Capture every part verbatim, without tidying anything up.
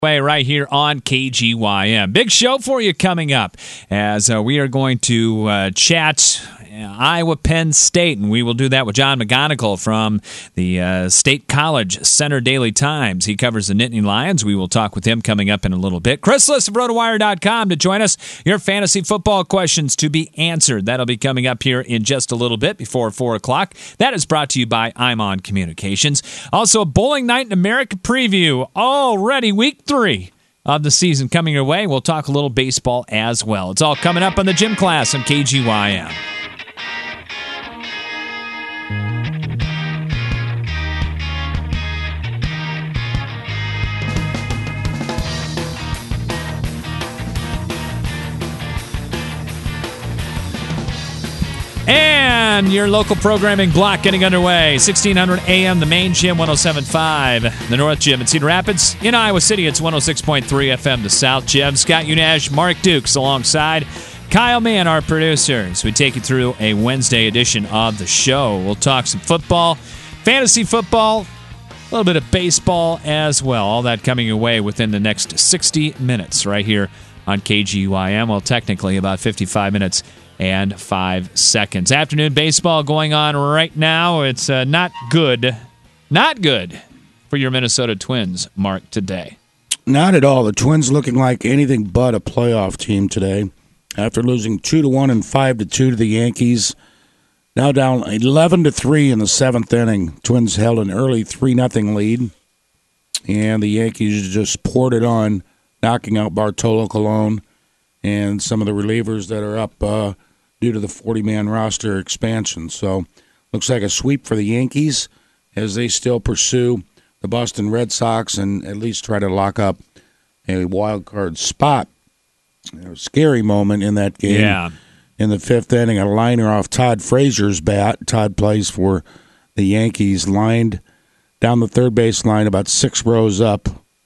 Way right here on K G Y M. Big show for you coming up as uh, we are going to uh, chat Iowa Penn State, and we will do that with John McGonigal from the uh, State College Center Daily Times. He covers the Nittany Lions. We will talk with him coming up in a little bit. Chris Liss of rotowire dot com to join us. Your fantasy football questions to be answered. That'll be coming up here in just a little bit before four o'clock. That is brought to you by Imon Communications. Also, a Bowling Night in America preview. Already week three of the season coming your way. We'll talk a little baseball as well. It's all coming up on the Gym Class on K G Y M. And your local programming block getting underway. sixteen hundred A M, the main gym, one oh seven point five. The North Gym in Cedar Rapids. In Iowa City, it's one oh six point three F M, the South Gym. Scott Unash, Mark Dukes alongside Kyle Mann, our producers. We take you through a Wednesday edition of the show. We'll talk some football, fantasy football, a little bit of baseball as well. All that coming your way within the next sixty minutes right here on K G Y M. Well, technically about fifty-five minutes and five seconds. Afternoon baseball going on right now. It's uh, not good, not good for your Minnesota Twins, Mark, today. Not at all. The Twins looking like anything but a playoff team today. After losing two to one and five to two to the Yankees, now down eleven to three in the seventh inning. Twins held an early three nothing lead, and the Yankees just poured it on, knocking out Bartolo Colon and some of the relievers that are up uh, due to the forty-man roster expansion. So looks like a sweep for the Yankees as they still pursue the Boston Red Sox and at least try to lock up a wild card spot. A scary moment in that game. Yeah. In the fifth inning, a liner off Todd Frazier's bat. Todd plays for the Yankees, lined down the third base line about six rows up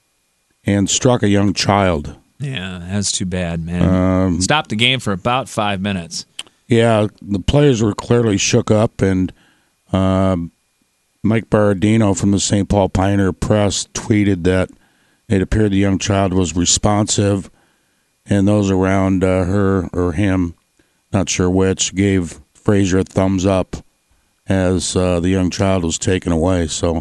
and struck a young child. Yeah, that's too bad, man. Um, Stopped the game for about five minutes. Yeah, the players were clearly shook up, and um, Mike Berardino from the Saint Paul Pioneer Press tweeted that it appeared the young child was responsive, and those around uh, her or him, not sure which, gave Frazier a thumbs up as uh, the young child was taken away. So,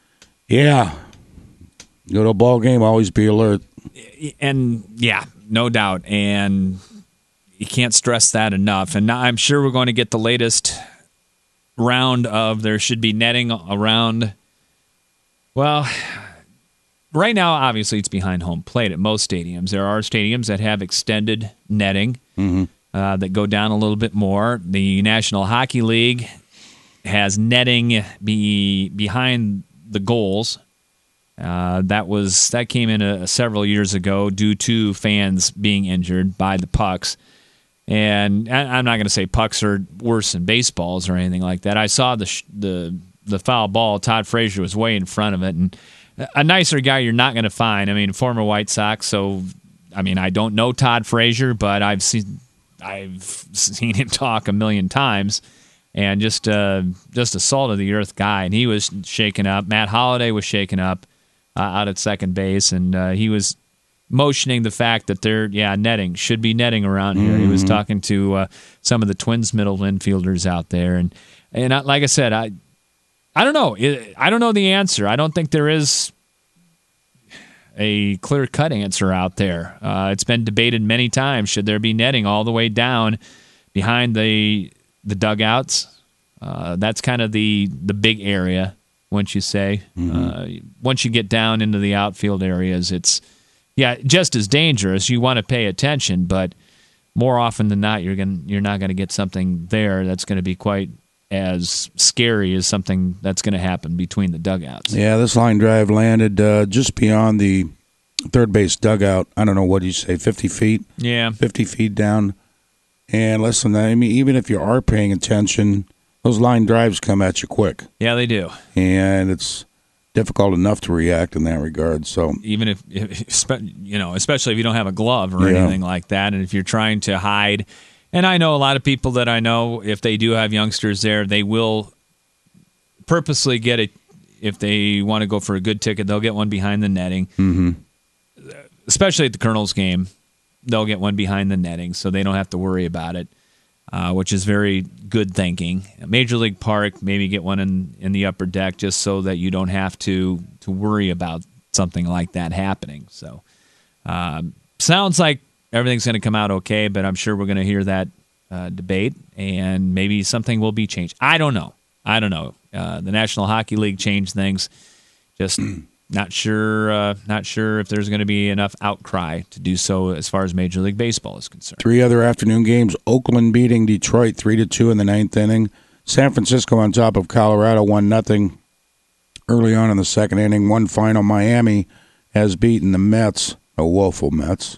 yeah, go to a ball game, always be alert. And, yeah, no doubt. And you can't stress that enough. And I'm sure we're going to get the latest round of there should be netting around. Well, right now, obviously, it's behind home plate at most stadiums. There are stadiums that have extended netting Mm-hmm. uh, that go down a little bit more. The National Hockey League has netting be behind the goals. Uh, that was that came in a, several years ago due to fans being injured by the pucks. And I, I'm not going to say pucks are worse than baseballs or anything like that. I saw the sh- the the foul ball. Todd Frazier was way in front of it, and a nicer guy you're not going to find. I mean, former White Sox. So, I mean, I don't know Todd Frazier, but I've seen I've seen him talk a million times, and just uh, just a salt of the earth guy. And he was shaken up. Matt Holliday was shaken up uh, out at second base, and uh, he was motioning the fact that they're, yeah, netting, should be netting around here. Mm-hmm. He was talking to uh, some of the Twins middle infielders out there. And, and I, like I said, I I don't know. I don't know the answer. I don't think there is a clear-cut answer out there. Uh, it's been debated many times. Should there be netting all the way down behind the the dugouts? Uh, that's kind of the, the big area, once you say. Mm-hmm. Uh, once you get down into the outfield areas, it's Yeah, just as dangerous. You want to pay attention, but more often than not, you're going you're not going to get something there that's going to be quite as scary as something that's going to happen between the dugouts. Yeah, this line drive landed uh, just beyond the third base dugout. I don't know, what do you say, fifty feet? Yeah. fifty feet down. And listen, I mean, even if you are paying attention, those line drives come at you quick. Yeah, they do. And it's difficult enough to react in that regard. So even if, if you know, especially if you don't have a glove or yeah. anything like that, and if you're trying to hide. And I know a lot of people that I know, if they do have youngsters there, they will purposely get it. If they want to go for a good ticket, they'll get one behind the netting. Mm-hmm. especially at the Colonels game, they'll get one behind the netting, so they don't have to worry about it, uh, which is very good thinking. Major League Park, maybe get one in, in the upper deck just so that you don't have to to worry about something like that happening. So, um, sounds like everything's going to come out okay, but I'm sure we're going to hear that uh, debate, and maybe something will be changed. I don't know. I don't know. Uh, the National Hockey League changed things. Just not sure. Uh, not sure if there's going to be enough outcry to do so as far as Major League Baseball is concerned. Three other afternoon games: Oakland beating Detroit three to two in the ninth inning. San Francisco on top of Colorado one nothing early on in the second inning. One final: Miami has beaten the Mets, a woeful Mets,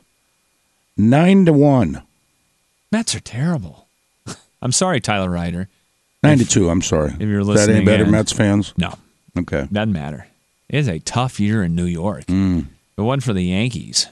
nine to one. Mets are terrible. I'm sorry, Tyler Ryder. Nine to two. I'm sorry. If you're Is listening, that any better, in, Mets fans? No. Okay. Doesn't matter. It is a tough year in New York. Mm. But one for the Yankees,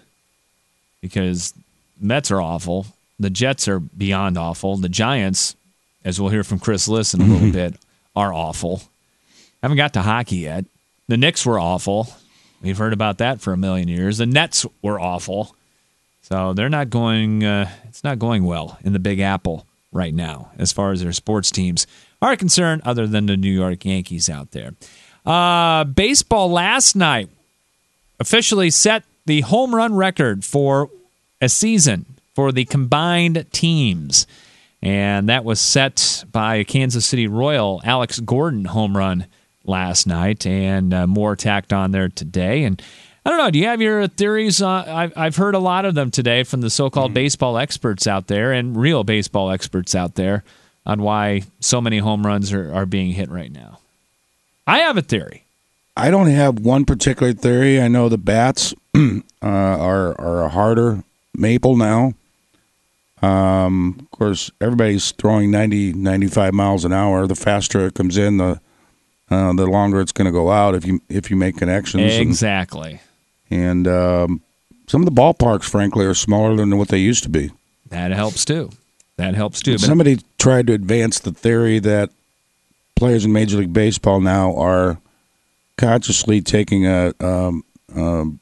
because Mets are awful. The Jets are beyond awful. The Giants, as we'll hear from Chris Liss in a little bit, are awful. Haven't got to hockey yet. The Knicks were awful. We've heard about that for a million years. The Nets were awful. So they're not going. Uh, it's not going well in the Big Apple right now as far as their sports teams are concerned, other than the New York Yankees out there. Uh, baseball last night officially set the home run record for a season for the combined teams. And that was set by a Kansas City Royal, Alex Gordon home run last night, and uh, more tacked on there today. And I don't know, do you have your theories? Uh, I've, I've heard a lot of them today from the so-called mm-hmm. baseball experts out there and real baseball experts out there on why so many home runs are, are being hit right now. I have a theory. I don't have one particular theory. I know the bats uh, are are a harder maple now. Um, of course, everybody's throwing ninety, ninety-five miles an hour. The faster it comes in, the uh, the longer it's going to go out if you if you make connections. Exactly. And, and um, some of the ballparks, frankly, are smaller than what they used to be. That helps too. That helps too. But somebody tried to advance the theory that players in Major League Baseball now are consciously taking a um, um,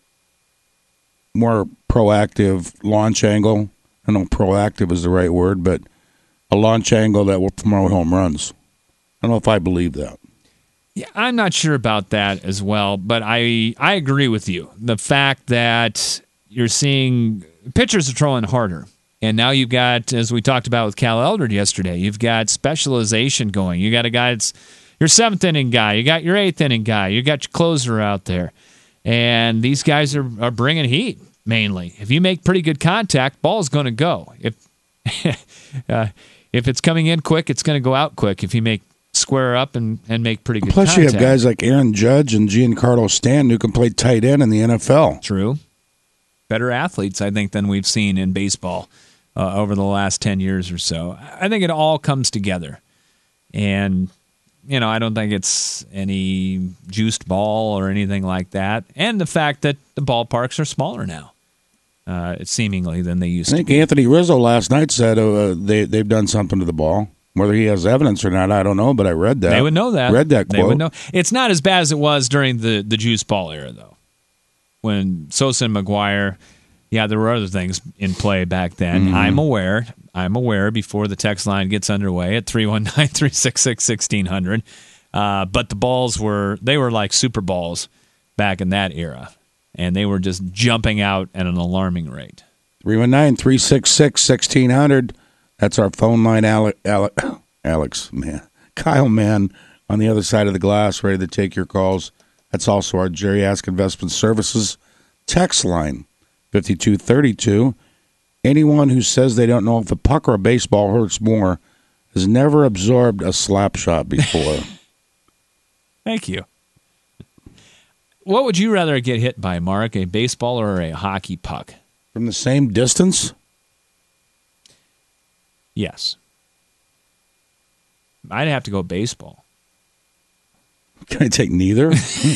more proactive launch angle. I don't know if proactive is the right word, but a launch angle that will promote home runs. I don't know if I believe that. Yeah, I'm not sure about that as well, but I I agree with you. The fact that you're seeing pitchers are throwing harder. And now you've got, as we talked about with Cal Eldred yesterday, you've got specialization going. You got a guy that's your seventh inning guy. You got your eighth inning guy. You got your closer out there. And these guys are, are bringing heat, mainly. If you make pretty good contact, ball's going to go. If uh, if it's coming in quick, it's going to go out quick if you make square up and, and make pretty good Plus contact. Plus you have guys like Aaron Judge and Giancarlo Stanton who can play tight end in the N F L. True. Better athletes, I think, than we've seen in baseball Uh, over the last ten years or so. I think it all comes together. And, you know, I don't think it's any juiced ball or anything like that. And the fact that the ballparks are smaller now, uh, seemingly, than they used I think to be. Anthony Rizzo last night said uh, they, they've done something to the ball. Whether he has evidence or not, I don't know, but I read that. They would know that. Read that quote. They would know. It's not as bad as it was during the, the juice ball era, though. When Sosa and McGuire... Yeah, there were other things in play back then. Mm-hmm. I'm aware. I'm aware before the text line gets underway at three one nine, three six six, one six zero zero. Uh, but the balls were, they were like super balls back in that era. And they were just jumping out at an alarming rate. three one nine, three six six, one six zero zero. That's our phone line, Alex, Alex, Alex, man. Kyle Mann on the other side of the glass, ready to take your calls. That's also our Jerry Ask Investment Services text line. fifty-two thirty-two. Anyone who says they don't know if a puck or a baseball hurts more has never absorbed a slap shot before. Thank you. What would you rather get hit by, Mark, a baseball or a hockey puck? From the same distance? Yes. I'd have to go baseball. Can I take neither?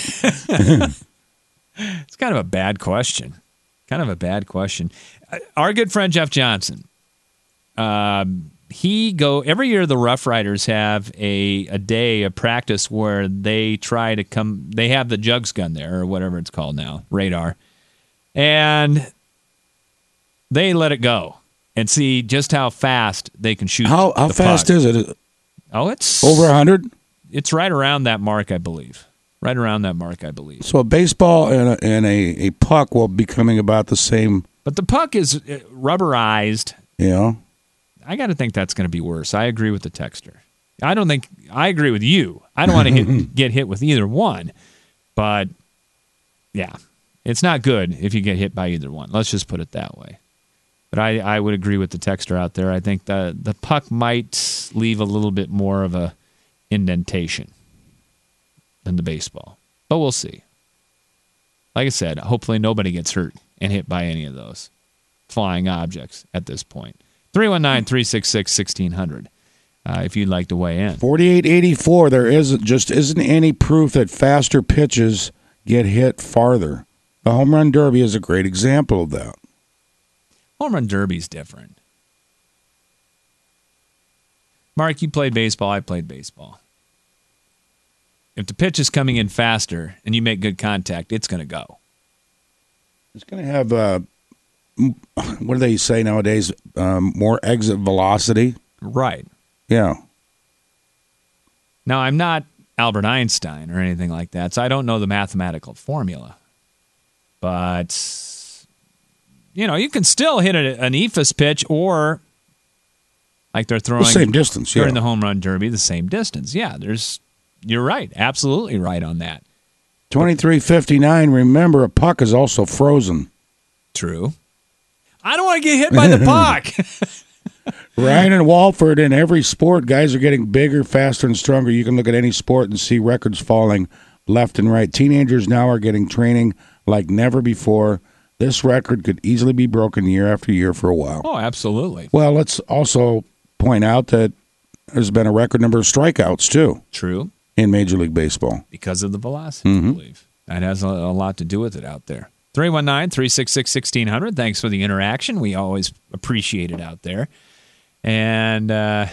It's kind of a bad question. Kind of a bad question. Our good friend Jeff Johnson, um, he go every year. The Rough Riders have a a day of practice where they try to come. They have the jugs gun there or whatever it's called now, radar, And they let it go and see just how fast they can shoot. How how the fast puck. is it? Oh, it's Over one hundred? It's right around that mark, I believe. Right around that mark, I believe. So a baseball and a, and a, a puck will be coming about the same. But the puck is rubberized. You know? I got to think that's going to be worse. I agree with the texter. I don't think I agree with you. I don't want to hit, get hit with either one. But, yeah, it's not good if you get hit by either one. Let's just put it that way. But I, I would agree with the texter out there. I think the, the puck might leave a little bit more of a indentation than the baseball. But we'll see. Like I said, hopefully nobody gets hurt and hit by any of those flying objects at this point. three one nine, three six six, one six zero zero uh, if you'd like to weigh in. forty-eight eighty-four, there isn't just isn't any proof that faster pitches get hit farther. The home run derby is a great example of that. Home run derby's different. Mark, you played baseball, I played baseball. If the pitch is coming in faster and you make good contact, it's going to go. It's going to have, uh, what do they say nowadays, um, more exit velocity? Right. Yeah. Now, I'm not Albert Einstein or anything like that, so I don't know the mathematical formula. But, you know, you can still hit a, an E F A S pitch or, like they're throwing The same distance, yeah. during the home run derby, the same distance. Yeah, there's... You're right. Absolutely right on that. twenty-three fifty-nine, remember, a puck is also frozen. True. I don't want to get hit by the puck. Ryan and Walford, in every sport, guys are getting bigger, faster, and stronger. You can look at any sport and see records falling left and right. Teenagers now are getting training like never before. This record could easily be broken year after year for a while. Oh, absolutely. Well, let's also point out that there's been a record number of strikeouts, too. True. In Major League Baseball. Because of the velocity, mm-hmm. I believe. That has a, a lot to do with it out there. three one nine, three six six, one six zero zero. Thanks for the interaction. We always appreciate it out there. And uh,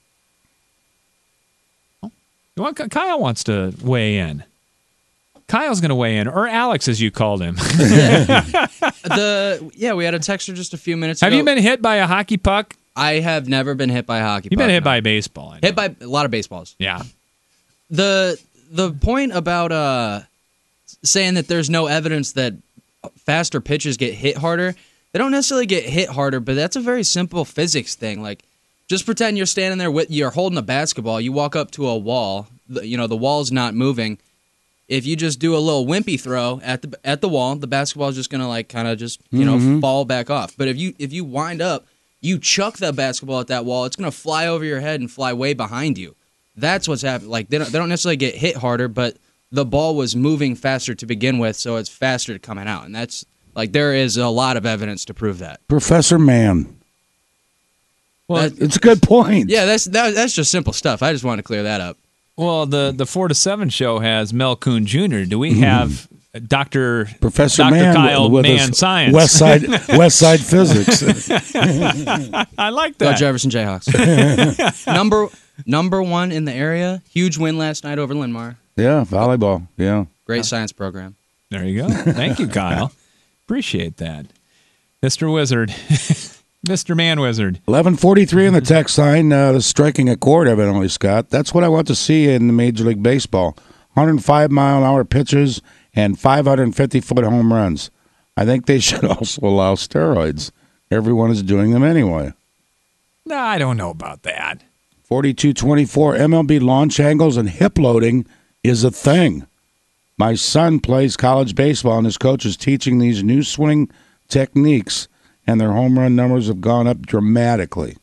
oh, you want, Kyle wants to weigh in. Kyle's going to weigh in, or Alex, as you called him. the Yeah, we had a texter just a few minutes have ago. Have you been hit by a hockey puck? I have never been hit by a hockey You've puck. You've been hit no. by a baseball. I know. Hit by a lot of baseballs. Yeah. The the point about uh, saying that there's no evidence that faster pitches get hit harder, they don't necessarily get hit harder, but that's a very simple physics thing. Like, just pretend you're standing there, with you're holding a basketball, you walk up to a wall, the, you know, the wall's not moving. If you just do a little wimpy throw at the at the wall, the basketball is just gonna like kind of just you Mm-hmm. know fall back off. But if you if you wind up, you chuck that basketball at that wall, it's gonna fly over your head and fly way behind you. That's what's happening. Like they don't they don't necessarily get hit harder, but the ball was moving faster to begin with, so it's faster coming out. And that's like there is a lot of evidence to prove that. Professor Mann. Well, that, it's a good point. Yeah, that's that, that's just simple stuff. I just wanted to clear that up. Well, the the four to seven show has Mel Kuhn Junior Do we have Doctor Professor Doctor Mann Kyle with Mann his Science? West Side West Side Physics. I like Go that. Jefferson Jayhawks. number number one in the area. Huge win last night over Linmar. Yeah, volleyball. Yeah, great science program. There you go. Thank you, Kyle. Appreciate that, Mister Wizard. Mister Man Wizard. eleven forty-three in the text line. Uh, the striking a chord, evidently, Scott. That's what I want to see in Major League Baseball. one hundred five mile an hour pitches and five hundred fifty foot home runs. I think they should also allow steroids. Everyone is doing them anyway. No, I don't know about that. forty-two twenty-four M L B launch angles and hip loading is a thing. My son plays college baseball, and his coach is teaching these new swing techniques, and their home run numbers have gone up dramatically.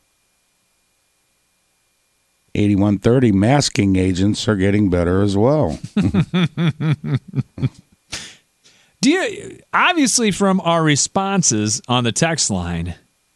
eighty-one thirty masking agents are getting better as well. Do you, obviously, from our responses on the text line,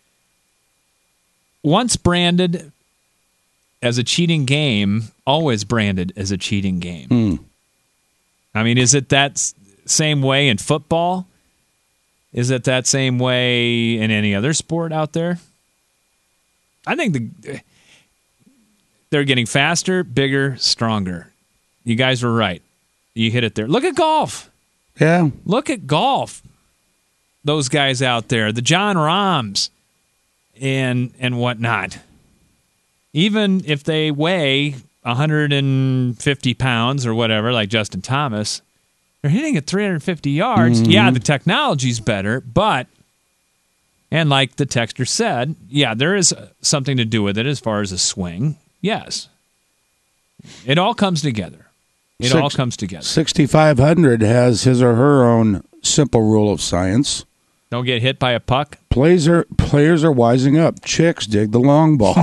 once branded as a cheating game, always branded as a cheating game. Hmm. I mean, is it that s- same way in football? Is it that same way in any other sport out there? I think the they're getting faster, bigger, stronger. You guys were right. You hit it there. Look at golf. Yeah. Look at golf. those guys out there, the John Rahms and and whatnot. Even if they weigh one hundred fifty pounds or whatever, like Justin Thomas, they're hitting at three hundred fifty yards. Mm-hmm. Yeah, the technology's better, but, and like the texter said, yeah, there is something to do with it as far as a swing. Yes. It all comes together. It Six, all comes together. sixty-five hundred has his or her own simple rule of science. Don't get hit by a puck. Players are, players are wising up. Chicks dig the long ball.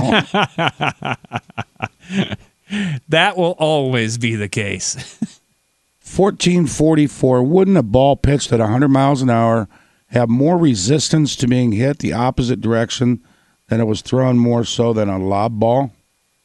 That will always be the case. fourteen forty-four. Wouldn't a ball pitched at one hundred miles an hour have more resistance to being hit the opposite direction than it was thrown more so than a lob ball?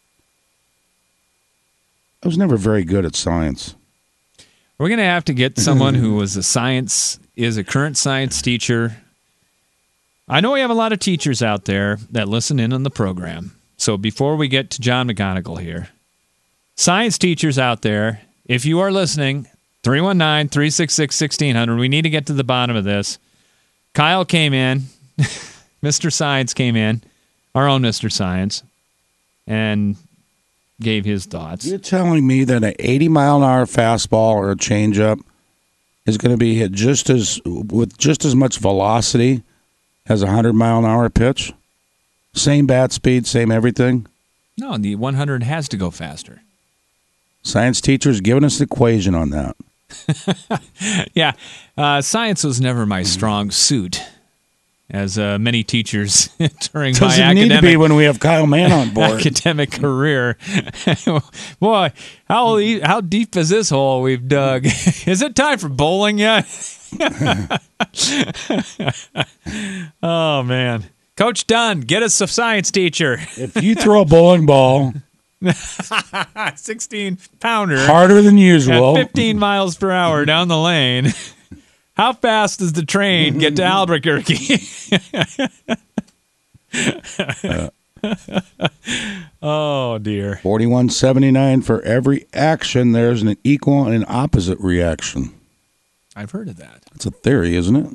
I was never very good at science. We're going to have to get someone who was a science, is a current science teacher. I know we have a lot of teachers out there that listen in on the program. So before we get to John McGonigal here, science teachers out there, if you are listening, three one nine, three six six, one six zero zero, we need to get to the bottom of this. Kyle came in, Mister Science came in, our own Mister Science, and gave his thoughts. You're telling me that an eighty mile an hour fastball or a changeup is going to be hit just as with just as much velocity as a hundred mile an hour pitch? Same bat speed, same everything? No, the one hundred has to go faster. Science teachers giving us the equation on that. Yeah, uh, science was never my strong suit. As uh, many teachers during Doesn't my academic need to be when we have Kyle Mann on board. academic career. Boy, how how deep is this hole we've dug? Is it time for bowling yet? Oh man, Coach Dunn, get us a science teacher. If you throw a bowling ball, sixteen pounder, harder than usual, at fifteen miles per hour down the lane. How fast does the train get to Albuquerque? Oh, dear. forty-one seventy-nine for every action, there's an equal and an opposite reaction. I've heard of that. It's a theory, isn't it?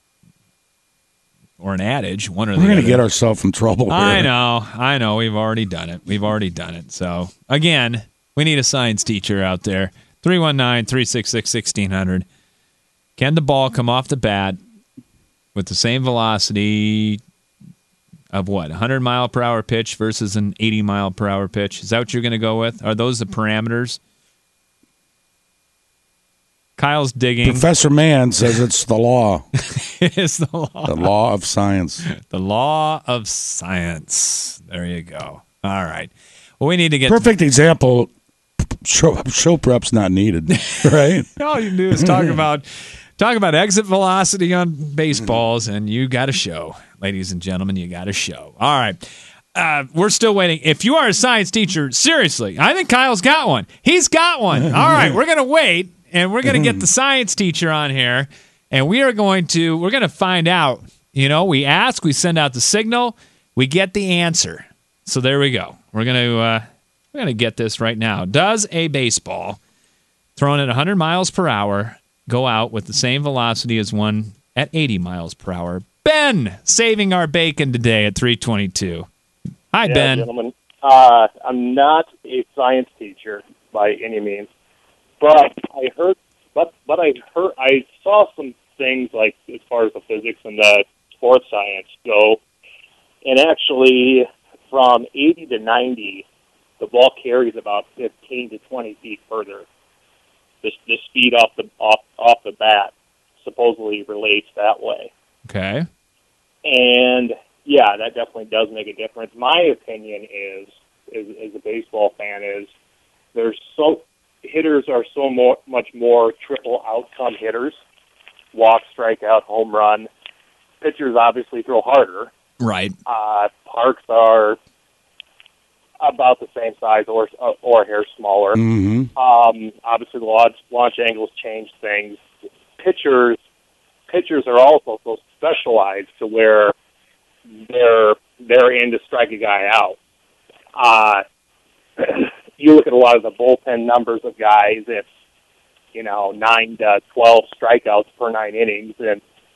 Or an adage, one or We're the other. We're going to get ourselves in trouble here. I know. I know. We've already done it. We've already done it. So, again, we need a science teacher out there. three one nine, three six six, one six zero zero. Can the ball come off the bat with the same velocity of what, one hundred mile per hour pitch versus an eighty mile per hour pitch? Is that what you're going to go with? Are those the parameters? Kyle's digging. Professor Mann says it's the law. It is the law. The law of science. The law of science. There you go. All right. Well, we need to get... Perfect to- example. Show, show prep's not needed, right? All you do is talk about talk about exit velocity on baseballs, and you got a show, ladies and gentlemen. You got a show. All right, uh, we're still waiting. If you are a science teacher, seriously, I think Kyle's got one. He's got one. All right, we're gonna wait, and we're gonna get the science teacher on here, and we are going to we're gonna find out. You know, we ask, we send out the signal, we get the answer. So there we go. We're gonna. Uh, We're going to get this right now. Does a baseball thrown at one hundred miles per hour go out with the same velocity as one at eighty miles per hour? Ben, saving our bacon today at three twenty-two. Hi, yeah, Ben. Gentlemen. Uh, I'm not a science teacher by any means, but I heard, but but I heard, I saw some things like as far as the physics and the sports science go, and actually from eighty to ninety. The ball carries about fifteen to twenty feet further. The, the speed off the off off the bat supposedly relates that way. Okay. And yeah, that definitely does make a difference. My opinion is, as, as a baseball fan, is there's so hitters are so more, much more triple outcome hitters, walk, strikeout, home run. Pitchers obviously throw harder. Right. Uh, parks are about the same size or or a hair smaller. Mm-hmm. Um, obviously, the launch, launch angles change things. Pitchers pitchers are also so specialized to where they're they're in to strike a guy out. Uh, you look at a lot of the bullpen numbers of guys. It's you know nine to twelve strikeouts per nine innings, and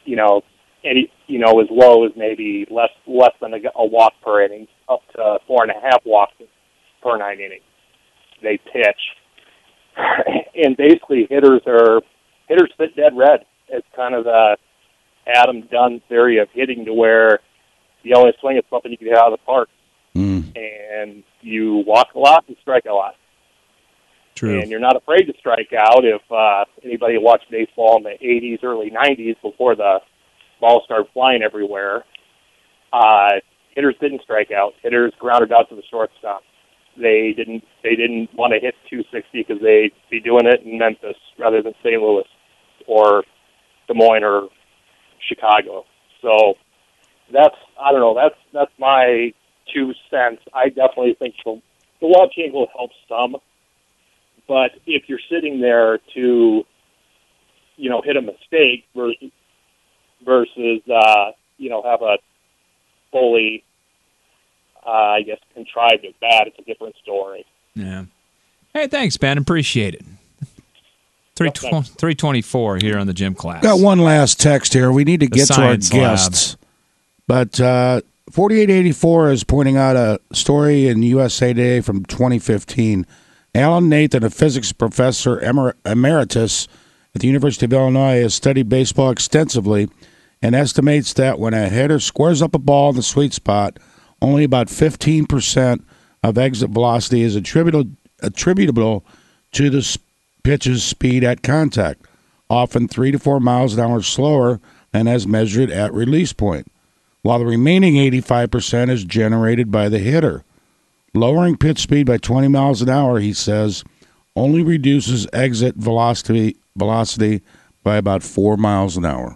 you know, any, you know, as low as maybe less less than a, a walk per inning, up to four and a half walks per nine innings. They pitch, and basically hitters are hitters fit dead red. It's kind of the Adam Dunn theory of hitting, to where you only swing at something you can hit out of the park, Mm. and you walk a lot and strike a lot. True. And you're not afraid to strike out. If uh, anybody watched baseball in the eighties, early nineties, before the ball started flying everywhere, uh, hitters didn't strike out. Hitters grounded out to the shortstop. They didn't. They didn't want to hit two sixty because they'd be doing it in Memphis rather than Saint Louis or Des Moines or Chicago. So that's I don't know. That's that's my two cents. I definitely think the, the law change will help some. But if you're sitting there to, you know, hit a mistake versus, versus uh, you know, have a fully, uh, I guess, contrived at bat, it's a different story. Yeah. Hey, thanks, Ben. Appreciate it. three twenty-four here on the gym class. Got one last text here. We need to The get to our science lab. guests. But uh, forty-eight eighty-four is pointing out a story in U S A Today from twenty fifteen. Alan Nathan, a physics professor emer- emeritus at the University of Illinois, has studied baseball extensively and estimates that when a hitter squares up a ball in the sweet spot, only about fifteen percent of exit velocity is attributable, attributable to the s- pitch's speed at contact, often three to four miles an hour slower than as measured at release point, while the remaining eighty-five percent is generated by the hitter. Lowering pitch speed by twenty miles an hour, he says, only reduces exit velocity velocity by about four miles an hour.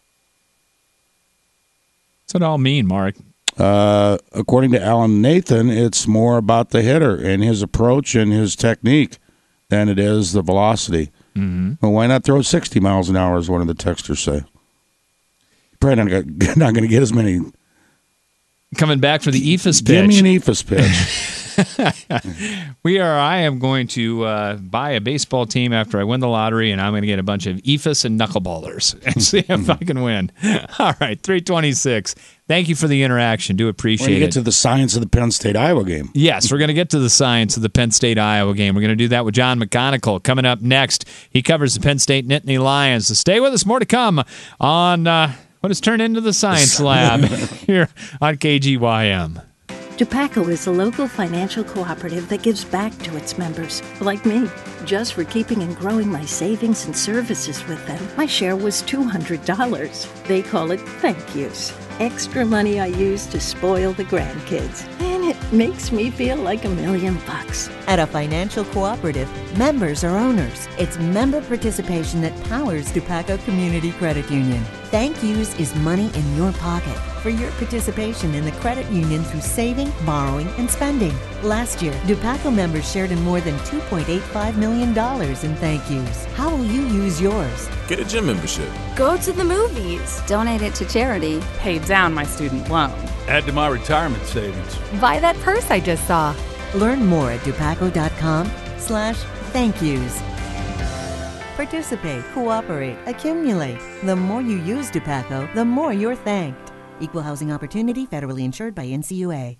What's it all mean, Mark? Uh, according to Alan Nathan, it's more about the hitter and his approach and his technique than it is the velocity. Mm-hmm. Well, why not throw sixty miles an hour, as one of the texters say? Probably not, not going to get as many. Coming back for the E F A S pitch. Give me an E F A S pitch. we are. I am going to uh, buy a baseball team after I win the lottery, and I'm going to get a bunch of E F A S and knuckleballers and see if I can win. All right, three twenty-six. Thank you for the interaction. Do appreciate We're going to it. get to the science of the Penn State Iowa game. Yes, we're going to get to the science of the Penn State Iowa game. We're going to do that with John McGonigal coming up next. He covers the Penn State Nittany Lions. So stay with us. More to come on uh, what has turned into the Science Lab here on K G Y M. Dupaco is a local financial cooperative that gives back to its members, like me. Just for keeping and growing my savings and services with them, my share was two hundred dollars. They call it thank yous. Extra money I use to spoil the grandkids. And it makes me feel like a million bucks. At a financial cooperative, members are owners. It's member participation that powers Dupaco Community Credit Union. Thank yous is money in your pocket for your participation in the credit union through saving, borrowing, and spending. Last year, Dupaco members shared in more than two point eight five million dollars in thank yous. How will you use yours? Get a gym membership. Go to the movies. Donate it to charity. Pay down my student loan. Add to my retirement savings. Buy that purse I just saw. Learn more at dupaco.com slash thank yous. Participate, cooperate, accumulate. The more you use Dupaco, the more you're thanked. Equal housing opportunity, federally insured by N C U A.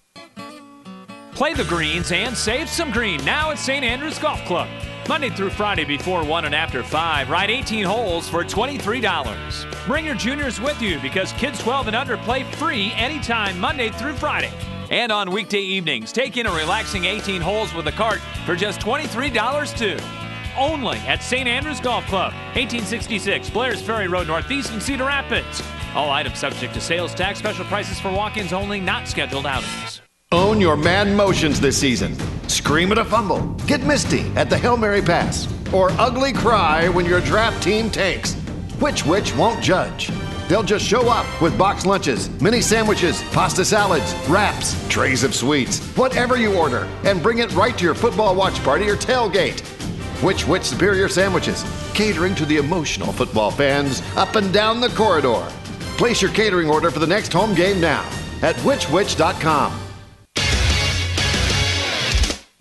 Play the greens and save some green now at Saint Andrews Golf Club. Monday through Friday before one and after five, ride eighteen holes for twenty-three dollars. Bring your juniors with you because kids twelve and under play free anytime Monday through Friday. And on weekday evenings, take in a relaxing eighteen holes with a cart for just twenty-three dollars too. Only at Saint Andrews Golf Club, eighteen sixty-six Blair's Ferry Road Northeast in Cedar Rapids. All items subject to sales tax. Special prices for walk-ins only, not scheduled outings. Own your man motions this season. Scream at a fumble. Get misty at the Hail Mary pass. Or ugly cry when your draft team tanks. Which Witch won't judge. They'll just show up with boxed lunches, mini sandwiches, pasta salads, wraps, trays of sweets, whatever you order, and bring it right to your football watch party or tailgate. Which Witch Superior Sandwiches, catering to the emotional football fans up and down the corridor. Place your catering order for the next home game now at which witch dot com.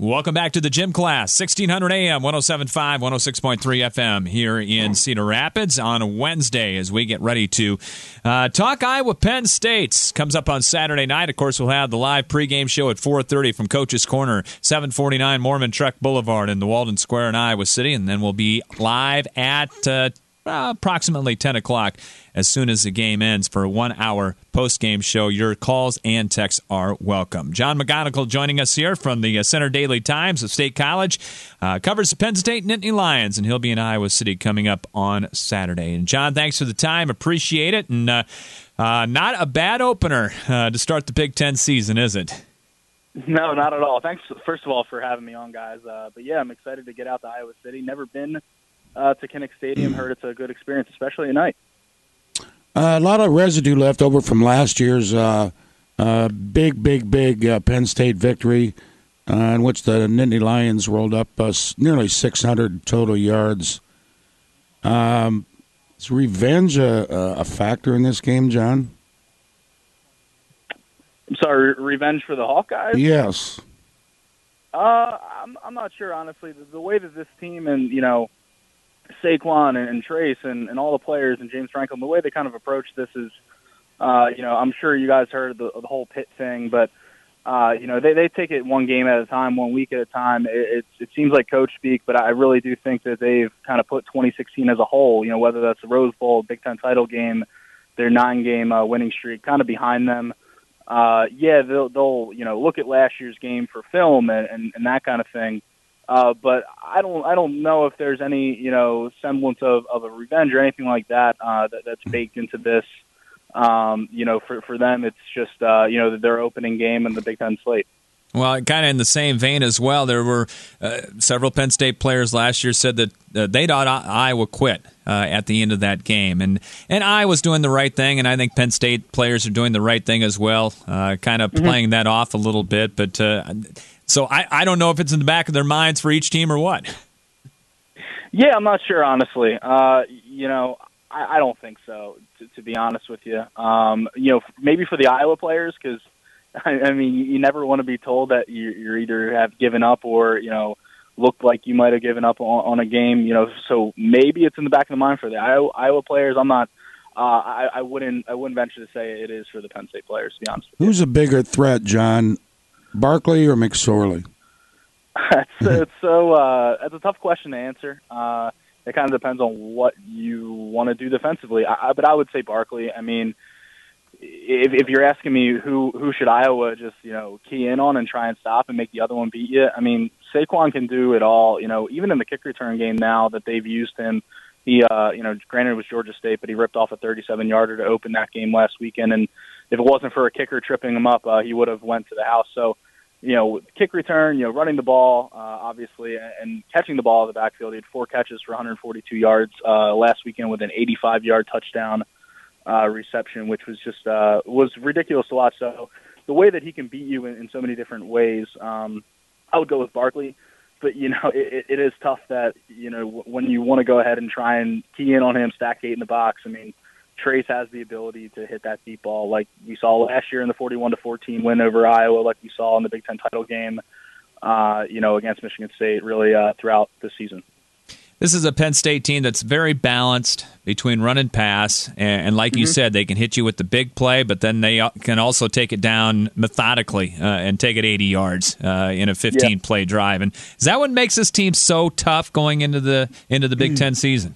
Welcome back to the Gym Class, sixteen hundred A M, one oh seven point five, one oh six point three F M here in Cedar Rapids on a Wednesday as we get ready to uh, talk Iowa Penn State. Comes up on Saturday night. Of course, we'll have the live pregame show at four thirty from Coach's Corner, seven forty-nine Mormon Trek Boulevard in the Walden Square in Iowa City. And then we'll be live at uh, Uh, approximately ten o'clock as soon as the game ends for a one-hour post-game show. Your calls and texts are welcome. John McGonigal joining us here from the uh, Center Daily Times of State College. Uh, covers the Penn State Nittany Lions, and he'll be in Iowa City coming up on Saturday. And, John, thanks for the time. Appreciate it. And uh, uh, not a bad opener uh, to start the Big Ten season, is it? No, not at all. Thanks, first of all, for having me on, guys. Uh, but, yeah, I'm excited to get out to Iowa City. Never been Uh, to Kinnick Stadium. Heard it's a good experience, especially at night. Uh, a lot of residue left over from last year's uh, uh, big, big, big uh, Penn State victory, uh, in which the Nittany Lions rolled up uh, nearly six hundred total yards. Um, is revenge a, a factor in this game, John? I'm sorry, revenge for the Hawkeyes? Yes. Uh, I'm, I'm not sure, honestly. The, the way that this team and, you know, Saquon and, and Trace and, and all the players and James Franklin, the way they kind of approach this is, uh, you know, I'm sure you guys heard the, the whole Pitt thing, but, uh, you know, they, they take it one game at a time, one week at a time. It, it, it seems like coach speak, but I really do think that they've kind of put twenty sixteen as a whole, you know, whether that's the Rose Bowl, Big Ten title game, their nine-game uh, winning streak, kind of behind them. Uh, yeah, they'll, they'll, you know, look at last year's game for film and, and, and that kind of thing. Uh, but I don't, I don't know if there's any, you know, semblance of, of a revenge or anything like that, uh, that that's baked into this. Um, you know, for, for them, it's just, uh, you know, their opening game in the Big Ten slate. Well, kind of in the same vein as well, there were uh, several Penn State players last year said that uh, they thought Iowa quit uh, at the end of that game. And, and Iowa's doing the right thing, and I think Penn State players are doing the right thing as well, uh, kind of mm-hmm. playing that off a little bit. But uh, so I, I don't know if it's in the back of their minds for each team or what. Yeah, I'm not sure, honestly. Uh, you know, I, I don't think so, to, to be honest with you. Um, you know, maybe for the Iowa players, because I, I mean, you never want to be told that you, you're either have given up or, you know, look like you might have given up on, on a game, you know, so maybe it's in the back of the mind for the Iowa, Iowa players. I'm not, uh, I, I wouldn't, I wouldn't venture to say it is for the Penn State players, to be honest with you. Who's a bigger threat, John, Barkley or McSorley? That's it's so, uh, that's a tough question to answer. Uh, it kind of depends on what you want to do defensively. I, I, but I would say Barkley. I mean, If, if you're asking me who who should Iowa just, you know, key in on and try and stop and make the other one beat you, I mean, Saquon can do it all. You know, even in the kick return game now that they've used him, he, uh, you know, granted it was Georgia State, but he ripped off a thirty-seven yarder to open that game last weekend. And if it wasn't for a kicker tripping him up, uh, he would have went to the house. So, you know, kick return, you know, running the ball, uh, obviously, and catching the ball in the backfield. He had four catches for one hundred forty-two yards uh, last weekend with an eighty-five yard touchdown Uh, reception, which was just uh, was ridiculous to watch. So the way that he can beat you in, in so many different ways, um, I would go with Barkley. But you know, it, it is tough that you know when you want to go ahead and try and key in on him, stack eight in the box. I mean, Trace has the ability to hit that deep ball, like we saw last year in the forty-one to fourteen win over Iowa, like we saw in the Big Ten title game. Uh, you know, against Michigan State, really uh, throughout the season. This is a Penn State team that's very balanced between run and pass, and, and like mm-hmm. you said, they can hit you with the big play, but then they can also take it down methodically uh, and take it eighty yards uh, in a fifteen-play yeah. drive. And is that what makes this team so tough going into the into the Big Ten season?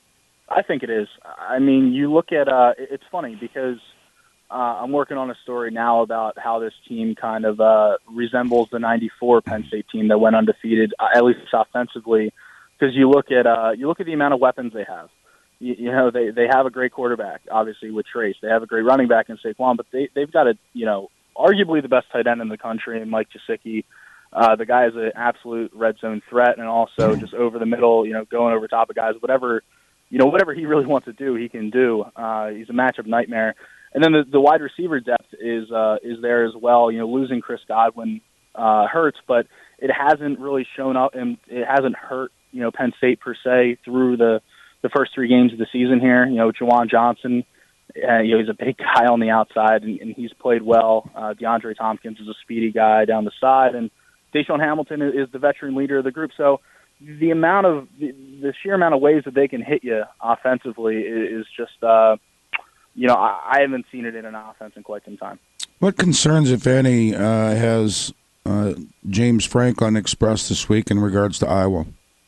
I think it is. I mean, you look at uh, – it's funny because uh, I'm working on a story now about how this team kind of uh, resembles the ninety-four Penn State team that went undefeated, uh, at least offensively. Because you look at uh, you look at the amount of weapons they have. You, you know, they, they have a great quarterback, obviously with Trace. They have a great running back in Saquon, but they they've got a you know arguably the best tight end in the country in Mike Gesicki. Uh, the guy is an absolute red zone threat, and also just over the middle, you know, going over top of guys. Whatever you know, whatever he really wants to do, he can do. Uh, he's a matchup nightmare. And then the, the wide receiver depth is uh, is there as well. You know, losing Chris Godwin uh, hurts, but it hasn't really shown up, and it hasn't hurt. You know, Penn State per se through the, the first three games of the season here. You know, Juwan Johnson, uh, you know, he's a big guy on the outside, and, and he's played well. Uh, DeAndre Tompkins is a speedy guy down the side, and Deshaun Hamilton is the veteran leader of the group. So the amount of the, the sheer amount of ways that they can hit you offensively is, is just, uh, you know, I, I haven't seen it in an offense in quite some time. What concerns, if any, uh, has uh, James Franklin expressed this week in regards to Iowa?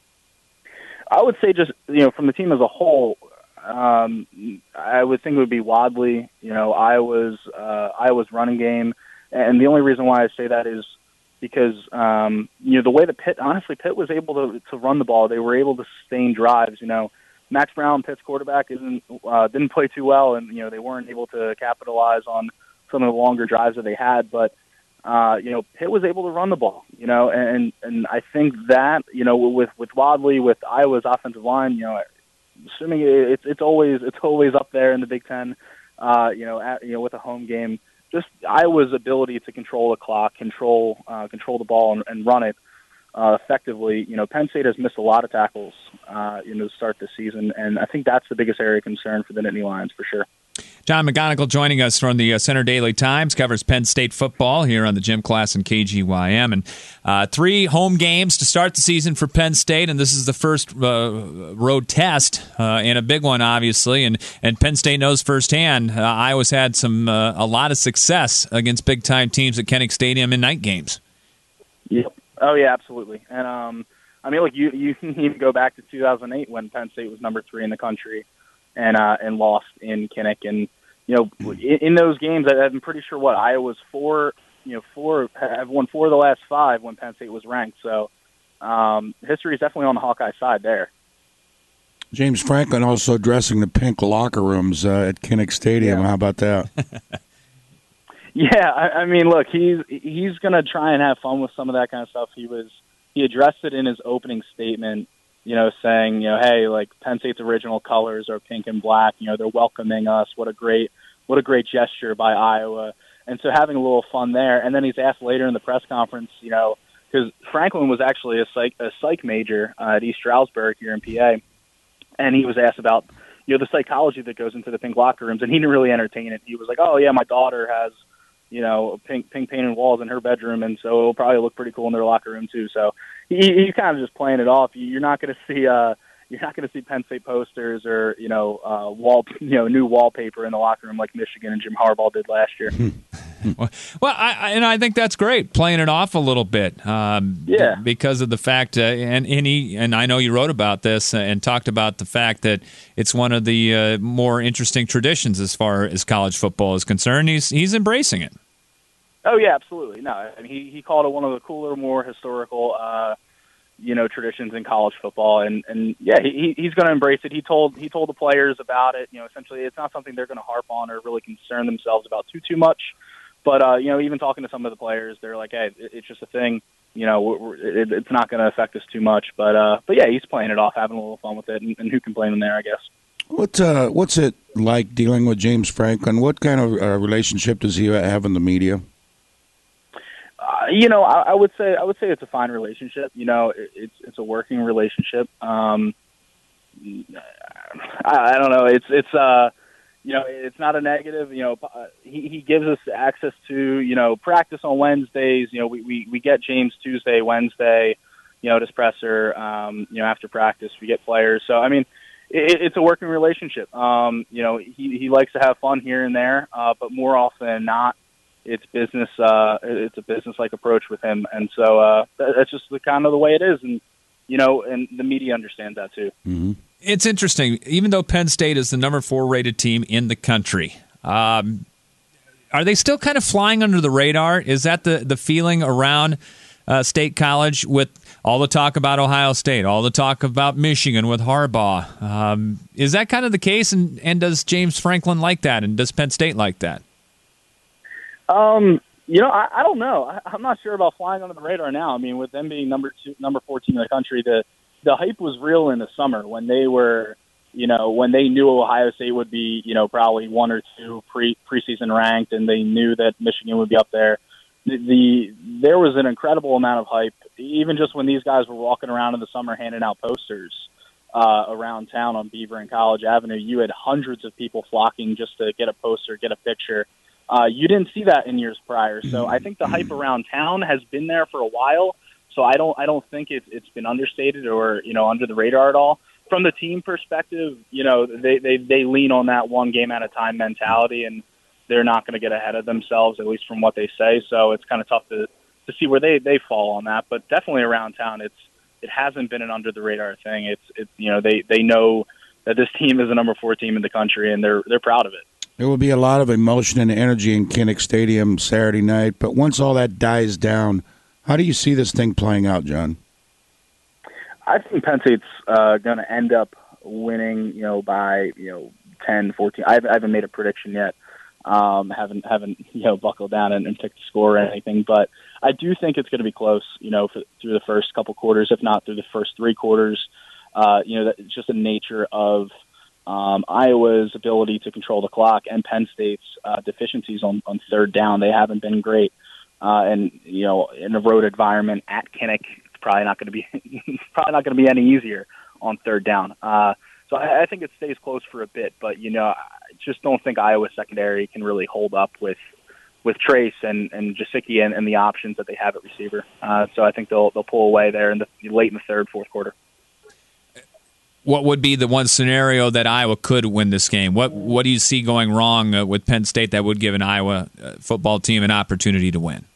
I would say just, you know, from the team as a whole, um, I would think it would be Wadley, you know, Iowa's uh, Iowa's running game. And the only reason why I say that is because, um, you know, the way that Pitt, honestly, Pitt was able to, to run the ball. They were able to sustain drives. You know, Max Brown, Pitt's quarterback, isn't uh, didn't play too well, and, you know, they weren't able to capitalize on some of the longer drives that they had. But, uh, you know, Pitt was able to run the ball, you know, and, and I think that, you know, with, with Wadley, with Iowa's offensive line, you know, assuming it's, it's always, it's always up there in the Big Ten, uh, you know, at, you know, with a home game. Just Iowa's ability to control the clock, control uh, control the ball, and, and run it uh, effectively. You know, Penn State has missed a lot of tackles, uh, you know, to start this season, and I think that's the biggest area of concern for the Nittany Lions for sure. John McGonigal joining us from the uh, Center Daily Times, covers Penn State football here on the Gym Class and K G Y M. And uh, three home games to start the season for Penn State, and this is the first uh, road test, uh, and a big one, obviously. And, and Penn State knows firsthand uh, Iowa's had some uh, a lot of success against big-time teams at Kinnick Stadium in night games. Yep. Oh, yeah, absolutely. And, um, I mean, look, you, you can even go back to two thousand eight when Penn State was number three in the country and uh, and lost in Kinnick. And, you know, in, in those games, I'm pretty sure what Iowa's four, you know, four have won four of the last five when Penn State was ranked. So um, history is definitely on the Hawkeye side there. James Franklin also addressing the pink locker rooms uh, at Kinnick Stadium. Yeah. How about that? Yeah, I, I mean, look, he's he's going to try and have fun with some of that kind of stuff. He was he addressed it in his opening statement, you know, saying, you know, hey, like Penn State's original colors are pink and black. You know, they're welcoming us. What a great what a great gesture by Iowa. And so having a little fun there. And then he's asked later in the press conference, you know, because Franklin was actually a psych a psych major uh, at East Stroudsburg here in P A, and he was asked about, you know, the psychology that goes into the pink locker rooms, and he didn't really entertain it. He was like, oh yeah, my daughter has, you know, pink pink painted walls in her bedroom, and so it'll probably look pretty cool in their locker room too. So he, he's kind of just playing it off. You're not going to see uh, you're not going to see Penn State posters or, you know, uh, wall you know new wallpaper in the locker room like Michigan and Jim Harbaugh did last year. Well, I, I, and I think that's great, playing it off a little bit. Um, yeah. Because of the fact, uh, and and, he, and I know you wrote about this and talked about the fact that it's one of the uh, more interesting traditions as far as college football is concerned. He's he's embracing it. Oh yeah, absolutely. No, I mean, he he called it one of the cooler, more historical, uh, you know, traditions in college football, and and yeah, he he's going to embrace it. He told he told the players about it. You know, essentially, it's not something they're going to harp on or really concern themselves about too too much. But, uh, you know, even talking to some of the players, they're like, hey, it's just a thing. You know, we're, it, it's not going to affect us too much. But, uh, but yeah, he's playing it off, having a little fun with it, and, and who can blame him there, I guess. What, uh, what's it like dealing with James Franklin? What kind of uh, relationship does he have in the media? Uh, you know, I, I would say I would say it's a fine relationship. You know, it, it's it's a working relationship. Um, I, I don't know. It's it's uh. You know, it's not a negative. You know, he, he gives us access to, you know, practice on Wednesdays. You know, we, we, we get James Tuesday, Wednesday, you know, at his presser, um, you know, after practice. We get players. So, I mean, it, it's a working relationship. Um, you know, he, he likes to have fun here and there, uh, but more often than not, it's business. Uh, it's a business-like approach with him. And so uh, that's just the kind of the way it is. And, you know, and the media understands that too. Mm-hmm. It's interesting. Even though Penn State is the number four rated team in the country, um, are they still kind of flying under the radar? Is that the, the feeling around uh, State College with all the talk about Ohio State, all the talk about Michigan with Harbaugh? Um, is that kind of the case? And, and does James Franklin like that? And does Penn State like that? Um, you know, I, I don't know. I, I'm not sure about flying under the radar now. I mean, with them being number two, number fourteen in the country, the the hype was real in the summer when they were, you know, when they knew Ohio State would be, you know, probably one or two pre preseason ranked, and they knew that Michigan would be up there. The, the there was an incredible amount of hype, even just when these guys were walking around in the summer handing out posters uh, around town on Beaver and College Avenue. You had hundreds of people flocking just to get a poster, get a picture. Uh, you didn't see that in years prior. So I think the hype around town has been there for a while. so I don't I don't think it's it's been understated or you know under the radar at all. From the team perspective, you know they they they lean on that one game at a time mentality, and they're not going to get ahead of themselves, at least from what they say. So it's kind of tough to to see where they they fall on that. But definitely around town, it's it hasn't been an under the radar thing. It's it's you know they they know that this team is the number four team in the country, and they're they're proud of it. There will be a lot of emotion and energy in Kinnick Stadium Saturday night, but once all that dies down, how do you see this thing playing out, John? I think Penn State's uh, going to end up winning, you know, by you know ten, fourteen. I haven't, I haven't made a prediction yet. Um, haven't haven't you know buckled down and, and picked the score or anything, but I do think it's going to be close. You know, for, through the first couple quarters, if not through the first three quarters. Uh, you know, that it's just the nature of um, Iowa's ability to control the clock and Penn State's uh, deficiencies on, on third down. They haven't been great, uh, and you know, in a road environment at Kinnick, it's probably not going to be probably not going to be any easier on third down. Uh, so I, I think it stays close for a bit, but you know, I just don't think Iowa's secondary can really hold up with with Trace and and Jasicki and, and the options that they have at receiver. Uh, so I think they'll they'll pull away there in the late in the third, fourth quarter. What would be the one scenario that Iowa could win this game? What What do you see going wrong uh, with Penn State that would give an Iowa uh, football team an opportunity to win?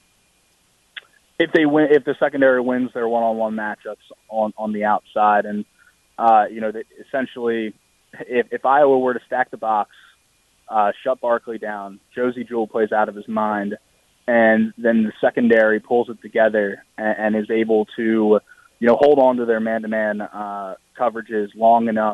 If they win, if the secondary wins their one-on-one matchups on, on the outside, and uh, you know, they, essentially, if, if Iowa were to stack the box, uh, shut Barkley down, Josie Jewell plays out of his mind, and then the secondary pulls it together and, and is able to, you know, hold on to their man-to-man uh, coverages long enough,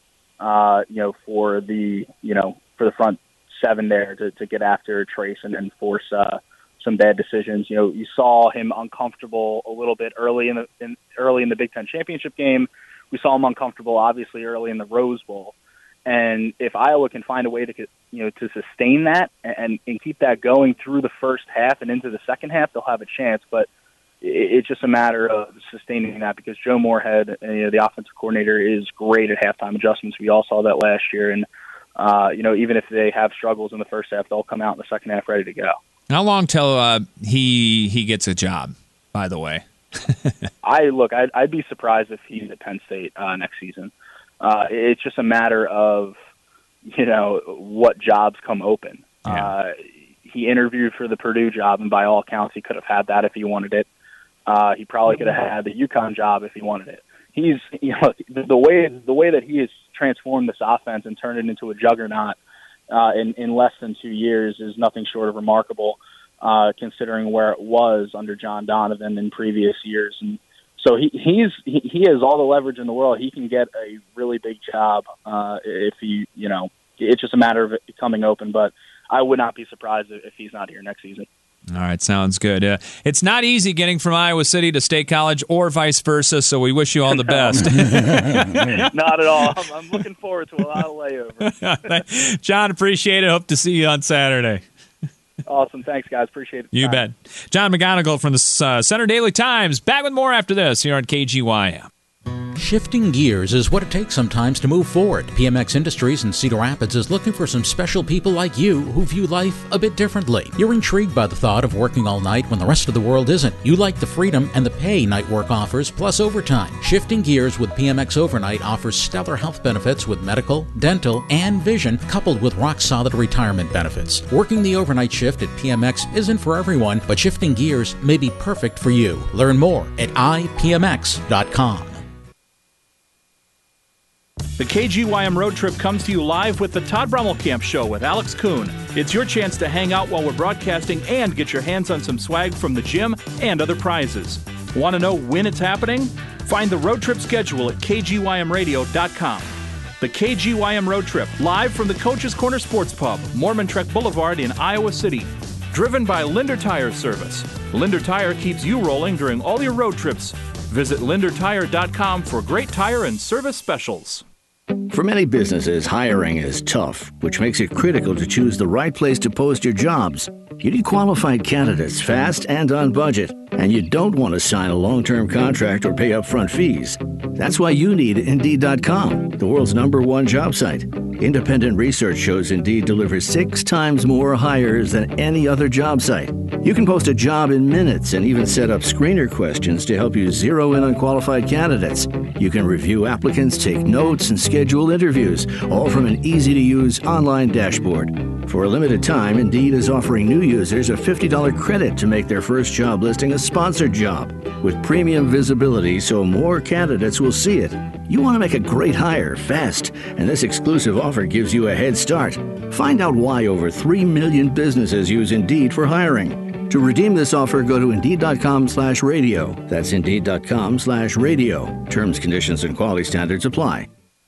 uh, you know, for the, you know, for the front seven there to, to get after Trace and, and force uh, some bad decisions. You know, you saw him uncomfortable a little bit early in the in, early in the Big Ten championship game. We saw him uncomfortable, obviously, early in the Rose Bowl. And if Iowa can find a way to, you know, to sustain that and, and keep that going through the first half and into the second half, they'll have a chance. But it's just a matter of sustaining that because Joe Moorhead, you know, the offensive coordinator, is great at halftime adjustments. We all saw that last year. And, uh, you know, even if they have struggles in the first half, they'll come out in the second half ready to go. How long till uh, he he gets a job, by the way? I Look, I'd, I'd be surprised if he's at Penn State uh, next season. Uh, it's just a matter of, you know, what jobs come open. Yeah. Uh, he interviewed for the Purdue job, and by all accounts, he could have had that if he wanted it. Uh, he probably could have had the UConn job if he wanted it. He's, you know, the, the way the way that he has transformed this offense and turned it into a juggernaut uh, in in less than two years is nothing short of remarkable, uh, considering where it was under John Donovan in previous years. And so he he's he, he has all the leverage in the world. He can get a really big job uh, if he, you know, it's just a matter of it coming open. But I would not be surprised if he's not here next season. All right, sounds good. Uh, it's not easy getting from Iowa City to State College or vice versa, so we wish you all the best. Not at all. I'm, I'm looking forward to a lot of layovers. John, appreciate it. Hope to see you on Saturday. Awesome. Thanks, guys. Appreciate it. You bet. John McGonigal from the uh, Center Daily Times. Back with more after this here on K G Y M. Shifting gears is what it takes sometimes to move forward. P M X Industries in Cedar Rapids is looking for some special people like you who view life a bit differently. You're intrigued by the thought of working all night when the rest of the world isn't. You like the freedom and the pay night work offers, plus overtime. Shifting Gears with P M X Overnight offers stellar health benefits with medical, dental, and vision, coupled with rock-solid retirement benefits. Working the overnight shift at P M X isn't for everyone, but Shifting Gears may be perfect for you. Learn more at I P M X dot com. The K G Y M Road Trip comes to you live with the Todd Brummelkamp Show with Alex Kuhn. It's your chance to hang out while we're broadcasting and get your hands on some swag from the gym and other prizes. Want to know when it's happening? Find the road trip schedule at K G Y M radio dot com. The K G Y M Road Trip, live from the Coach's Corner Sports Pub, Mormon Trek Boulevard in Iowa City. Driven by Linder Tire Service. Linder Tire keeps you rolling during all your road trips. Visit linder tire dot com for great tire and service specials. For many businesses, hiring is tough, which makes it critical to choose the right place to post your jobs. You need qualified candidates fast and on budget, and you don't want to sign a long-term contract or pay upfront fees. That's why you need Indeed dot com, the world's number one job site. Independent research shows Indeed delivers six times more hires than any other job site. You can post a job in minutes and even set up screener questions to help you zero in on qualified candidates. You can review applicants, take notes, and schedule interviews, all from an easy-to-use online dashboard. For a limited time, Indeed is offering new users a fifty dollars credit to make their first job listing a sponsored job. With premium visibility so more candidates will see it. You want to make a great hire fast, and this exclusive offer gives you a head start. Find out why over three million businesses use Indeed for hiring. To redeem this offer, go to Indeed.com slash radio. That's Indeed.com slash radio. Terms, conditions, and quality standards apply.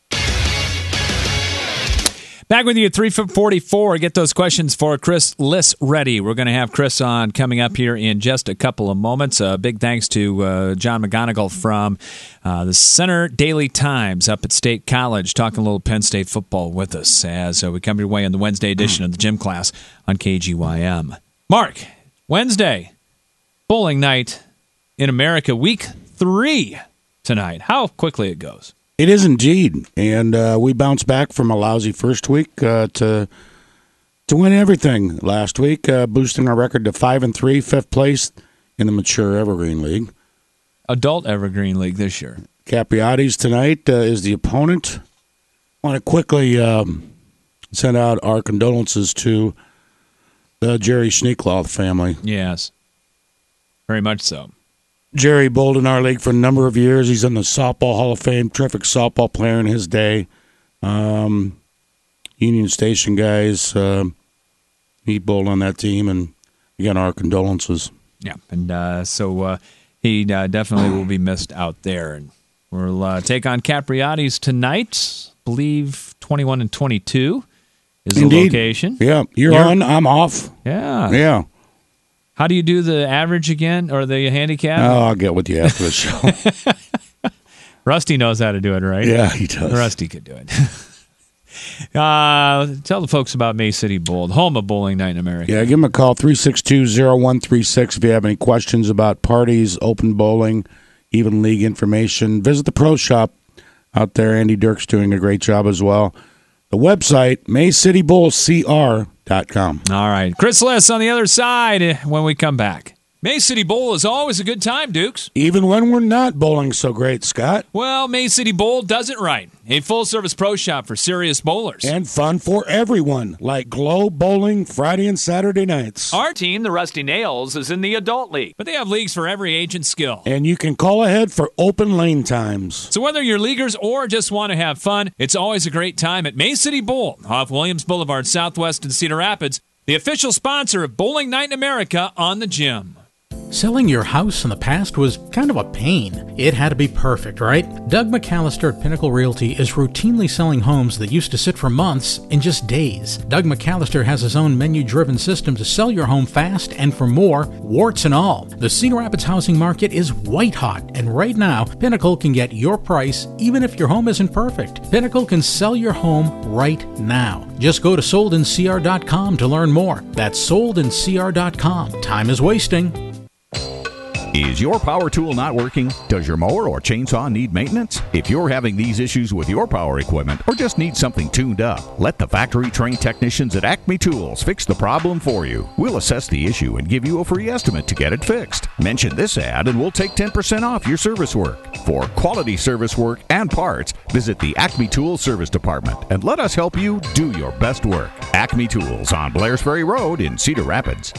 Back with you at three forty-four. Get those questions for Chris Liss ready. We're going to have Chris on coming up here in just a couple of moments. A uh, big thanks to uh, John McGonigal from uh, the Center Daily Times up at State College, talking a little Penn State football with us as uh, we come your way on the Wednesday edition of the Gym Class on K G Y M. Mark, Wednesday, bowling night in America, week three tonight. How quickly it goes. It is indeed, and uh, we bounced back from a lousy first week uh, to to win everything last week, uh, boosting our record to five and three, fifth place in the mature Evergreen League, adult Evergreen League this year. Capriati's tonight uh, is the opponent. I want to quickly um, send out our condolences to the Jerry Sneakloth family. Yes, very much so. Jerry bowled in our league for a number of years. He's in the Softball Hall of Fame, terrific softball player in his day. Um, Union Station guys, uh, he bowled on that team, and again, our condolences. Yeah, and uh, so uh, he uh, definitely will be missed out there. And we'll uh, take on Capriati's tonight. I believe twenty-one and twenty-two is the Indeed. location. Yeah, you're, you're on, I'm off. Yeah. Yeah. How do you do the average again, or the handicap? Oh, I'll get with you after the show. Rusty knows how to do it, right? Yeah, he does. Rusty could do it. uh, tell the folks about May City Bowl, home of bowling night in America. Yeah, give them a call, three six two, zero one three six, if you have any questions about parties, open bowling, even league information. Visit the pro shop out there. Andy Dirk's doing a great job as well. The website, May City Bowl C R dot com. All right. Chris Liss on the other side when we come back. May City Bowl is always a good time, Dukes. Even when we're not bowling so great, Scott. Well, May City Bowl does it right. A full-service pro shop for serious bowlers. And fun for everyone, like Glow Bowling Friday and Saturday nights. Our team, the Rusty Nails, is in the adult league. But they have leagues for every age and skill. And you can call ahead for open lane times. So whether you're leaguers or just want to have fun, it's always a great time at May City Bowl off Williams Boulevard Southwest in Cedar Rapids, the official sponsor of Bowling Night in America on the Gym. Selling your house in the past was kind of a pain. It had to be perfect, right? Doug McAllister at Pinnacle Realty is routinely selling homes that used to sit for months in just days. Doug McAllister has his own menu-driven system to sell your home fast and for more, warts and all. The Cedar Rapids housing market is white hot, and right now, Pinnacle can get your price even if your home isn't perfect. Pinnacle can sell your home right now. Just go to sold in C R dot com to learn more. That's sold in C R dot com. Time is wasting. Is your power tool not working? Does your mower or chainsaw need maintenance? If you're having these issues with your power equipment or just need something tuned up, let the factory-trained technicians at Acme Tools fix the problem for you. We'll assess the issue and give you a free estimate to get it fixed. Mention this ad and we'll take ten percent off your service work. For quality service work and parts, visit the Acme Tools Service Department and let us help you do your best work. Acme Tools on Blairs Ferry Road in Cedar Rapids.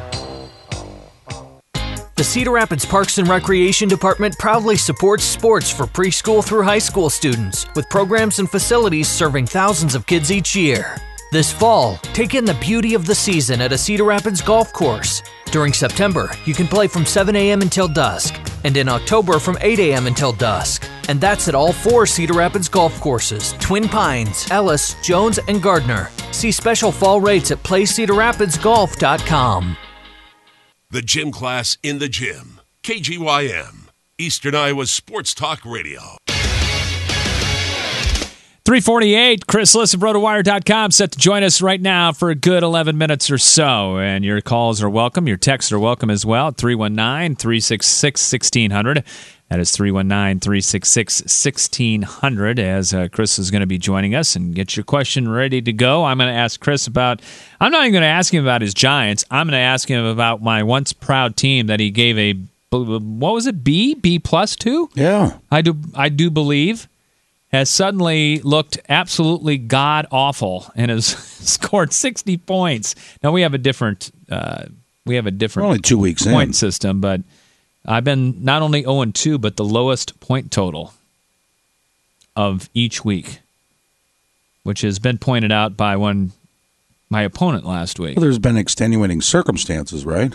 The Cedar Rapids Parks and Recreation Department proudly supports sports for preschool through high school students, with programs and facilities serving thousands of kids each year. This fall, take in the beauty of the season at a Cedar Rapids golf course. During September, you can play from seven a.m. until dusk, and in October from eight a.m. until dusk. And that's at all four Cedar Rapids golf courses: Twin Pines, Ellis, Jones, and Gardner. See special fall rates at play cedar rapids golf dot com. The Gym Class in the Gym. K G Y M, Eastern Iowa's Sports Talk Radio. three forty-eight, Chris Liss of RotoWire dot com set to join us right now for a good eleven minutes or so. And your calls are welcome. Your texts are welcome as well. three one nine, three six six, one six zero zero. That is three one nine, three six six, one six zero zero as uh, Chris is going to be joining us. And get your question ready to go. I'm going to ask Chris about, I'm not even going to ask him about his Giants. I'm going to ask him about my once proud team that he gave a, what was it, B? B plus two? Yeah. I do, I do believe. Has suddenly looked absolutely god-awful and has scored sixty points. Now, we have a different uh, we have a different We're only two weeks point in. system, but I've been not only oh and two, but the lowest point total of each week, which has been pointed out by one my opponent last week. Well, there's been extenuating circumstances, right?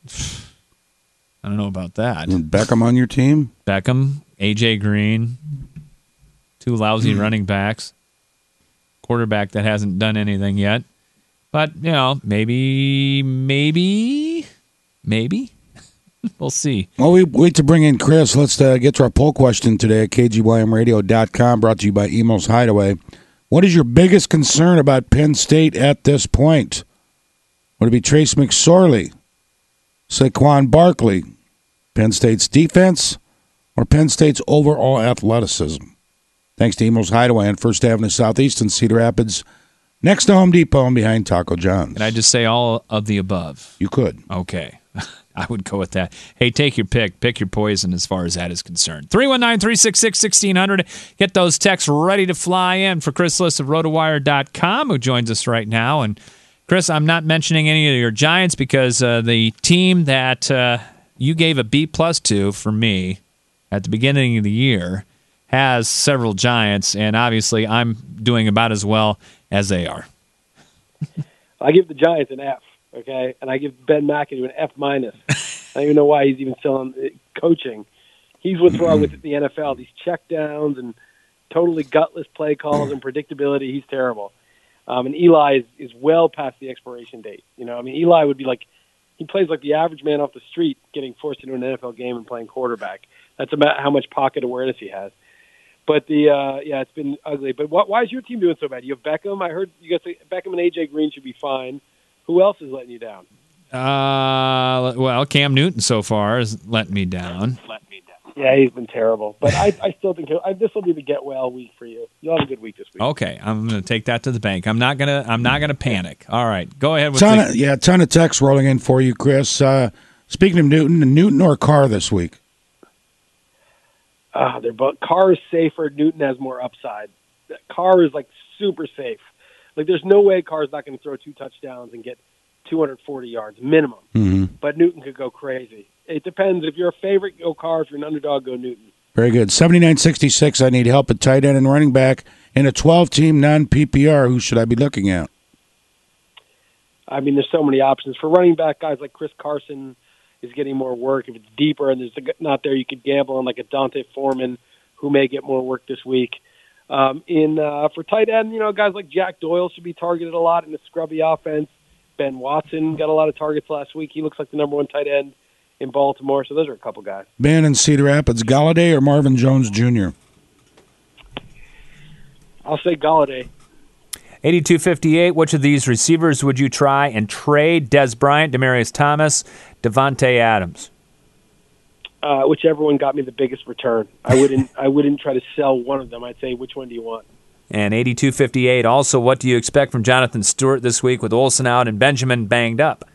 I don't know about that. And Beckham on your team? Beckham, A J Green, two lousy Mm. running backs, quarterback that hasn't done anything yet. But, you know, maybe, maybe, maybe. We'll see. Well, we wait to bring in Chris. Let's uh, get to our poll question today at K G Y M radio dot com, brought to you by Emo's Hideaway. What is your biggest concern about Penn State at this point? Would it be Trace McSorley, Saquon Barkley, Penn State's defense, or Penn State's overall athleticism? Thanks to Emo's Hideaway on First Avenue Southeast in Cedar Rapids, next to Home Depot and behind Taco John's. Can I just say all of the above? You could. Okay. I would go with that. Hey, take your pick. Pick your poison as far as that is concerned. three one nine, three six six, one six zero zero. Get those texts ready to fly in for Chris Liss of RotoWire dot com, who joins us right now. And, Chris, I'm not mentioning any of your Giants because uh, the team that uh, you gave a B plus to for me at the beginning of the year has several Giants, and obviously I'm doing about as well as they are. I give the Giants an F, okay, and I give Ben McAdoo an F minus. I don't even know why he's even still on coaching. He's what's wrong with the N F L. These checkdowns and totally gutless play calls and predictability. He's terrible. Um, and Eli is, is well past the expiration date. You know, I mean, Eli would be like, he plays like the average man off the street getting forced into an N F L game and playing quarterback. That's about how much pocket awareness he has. But the uh, yeah, it's been ugly. But wh- why is your team doing so bad? You have Beckham. I heard you guys say Beckham and A J Green should be fine. Who else is letting you down? Uh, well, Cam Newton so far is letting me down. Let me down. Yeah, he's been terrible. But I, I still think I, this will be the get well week for you. You'll have a good week this week. Okay, I'm going to take that to the bank. I'm not gonna. I'm not gonna panic. All right, go ahead with ton the- of, yeah, ton of texts rolling in for you, Chris. Uh, speaking of Newton, Newton or Carr this week? Uh, they're both. Carr is safer. Newton has more upside. Carr is like super safe. Like there's no way Carr's not going to throw two touchdowns and get two hundred forty yards minimum. Mm-hmm. But Newton could go crazy. It depends. If you're a favorite, go Carr. If you're an underdog, go Newton. Very good. seventy-nine sixty-six, I need help at tight end and running back in a twelve-team non-P P R. Who should I be looking at? I mean, there's so many options. For running back, guys like Chris Carson is getting more work. If it's deeper and there's not there, you could gamble on like a Dante Foreman who may get more work this week. Um, in uh, for tight end, you know, guys like Jack Doyle should be targeted a lot in the scrubby offense. Ben Watson got a lot of targets last week. He looks like the number one tight end in Baltimore. So those are a couple guys. Ben in Cedar Rapids, Galladay or Marvin Jones Junior? I'll say Galladay. eighty-two fifty-eight, which of these receivers would you try and trade? Des Bryant, Demaryius Thomas, Devontae Adams. Uh, whichever one got me the biggest return. I wouldn't. I wouldn't try to sell one of them. I'd say, which one do you want? And eighty-two fifty-eight, also, what do you expect from Jonathan Stewart this week with Olsen out and Benjamin banged up?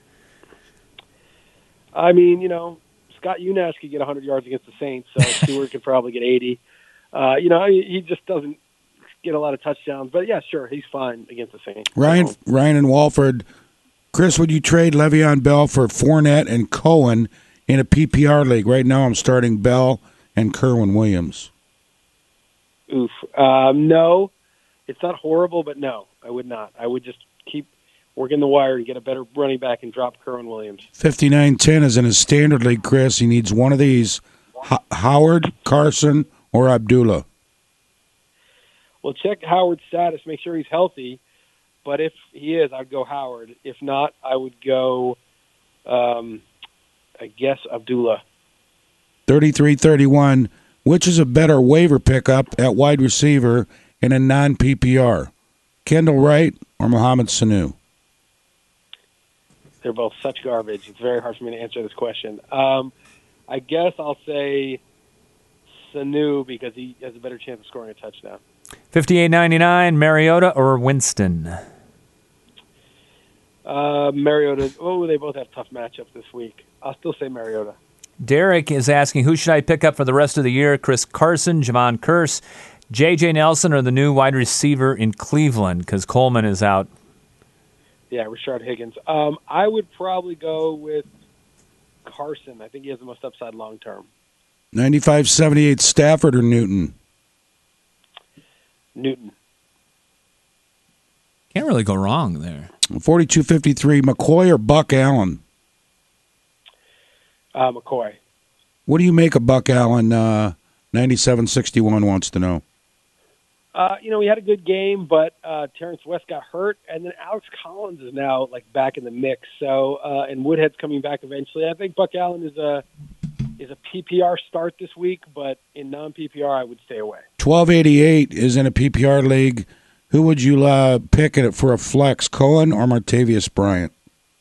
I mean, you know, Scott Unash could get one hundred yards against the Saints, so Stewart could probably get eighty. Uh, you know, he just doesn't get a lot of touchdowns. But, yeah, sure, he's fine against the Saints. Ryan, so. Ryan and Walford. Chris, would you trade Le'Veon Bell for Fournette and Cohen in a P P R league? Right now I'm starting Bell and Kerwin Williams. Oof. Um, no. It's not horrible, but no, I would not. I would just keep working the wire and get a better running back and drop Kerwin Williams. fifty-nine ten is in his standard league, Chris. He needs one of these, H- Howard, Carson, or Abdullah. Well, check Howard's status. Make sure he's healthy. But if he is, I'd go Howard. If not, I would go, um, I guess, Abdullah. thirty-three thirty-one, which is a better waiver pickup at wide receiver, in a non-P P R? Kendall Wright or Mohamed Sanu? They're both such garbage. It's very hard for me to answer this question. Um, I guess I'll say Sanu because he has a better chance of scoring a touchdown. fifty-eight ninety-nine, Mariota or Winston? Uh, Mariota. Oh, they both have tough matchups this week. I'll still say Mariota. Derek is asking, who should I pick up for the rest of the year? Chris Carson, Javon Curse, J J Nelson, or the new wide receiver in Cleveland because Coleman is out. Yeah, Rashard Higgins. Um, I would probably go with Carson. I think he has the most upside long term. ninety-five seventy-eight, Stafford or Newton? Newton. Can't really go wrong there. forty-two fifty-three, McCoy or Buck Allen? Uh, McCoy. What do you make of Buck Allen? Uh, ninety-seven sixty-one wants to know. Uh, you know, he had a good game, but uh, Terrence West got hurt, and then Alex Collins is now like back in the mix. So, uh, and Woodhead's coming back eventually. I think Buck Allen is a is a P P R start this week, but in non-P P R, I would stay away. twelve eighty-eight is in a P P R league. Who would you uh, pick it for a flex, Cohen or Martavius Bryant?